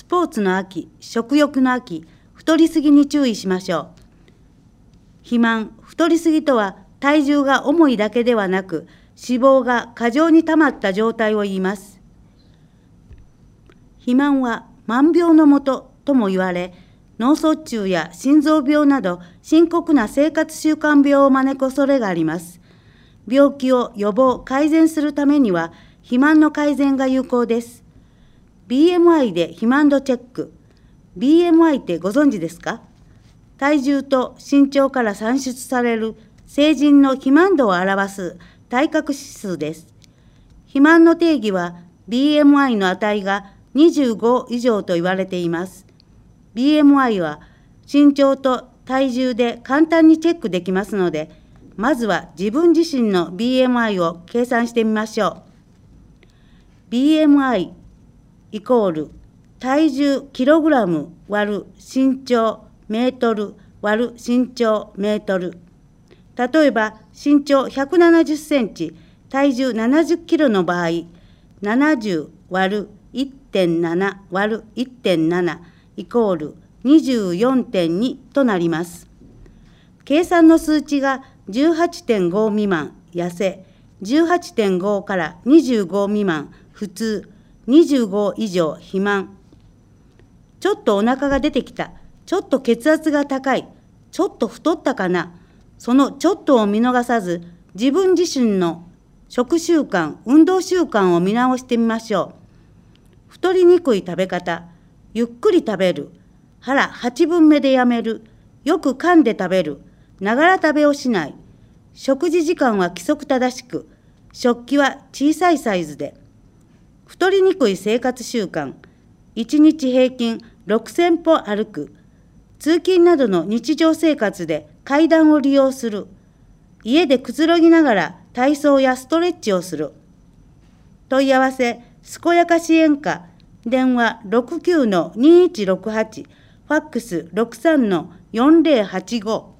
スポーツの秋、食欲の秋、太りすぎに注意しましょう。肥満、太りすぎとは体重が重いだけではなく、脂肪が過剰に溜まった状態を言います。肥満は万病のもととも言われ、脳卒中や心臓病など深刻な生活習慣病を招く恐れがあります。病気を予防・改善するためには、肥満の改善が有効です。BMI で肥満度チェック。BMI ってご存知ですか？体重と身長から算出される成人の肥満度を表す体格指数です。肥満の定義は BMI の値が25以上と言われています。BMI は身長と体重で簡単にチェックできますので、まずは自分自身の BMI を計算してみましょう。BMI イコール体重キログラム割る身長メートル割る身長メートル。例えば身長170センチ、体重70キロの場合、70割る 1.7 割る 1.7 イコール 24.2 となります。計算の数値が 18.5 未満痩せ、18.5 から25未満普通、25以上肥満。ちょっとお腹が出てきた、ちょっと血圧が高い、ちょっと太ったかな。そのちょっとを見逃さず、自分自身の食習慣、運動習慣を見直してみましょう。太りにくい食べ方、ゆっくり食べる、腹8分目でやめる、よく噛んで食べる、ながら食べをしない、食事時間は規則正しく、食器は小さいサイズで。太りにくい生活習慣、1日平均6000歩歩く、通勤などの日常生活で階段を利用する、家でくつろぎながら体操やストレッチをする。問い合わせ、健やか支援課、電話 69-2168、ファックス 63-4085。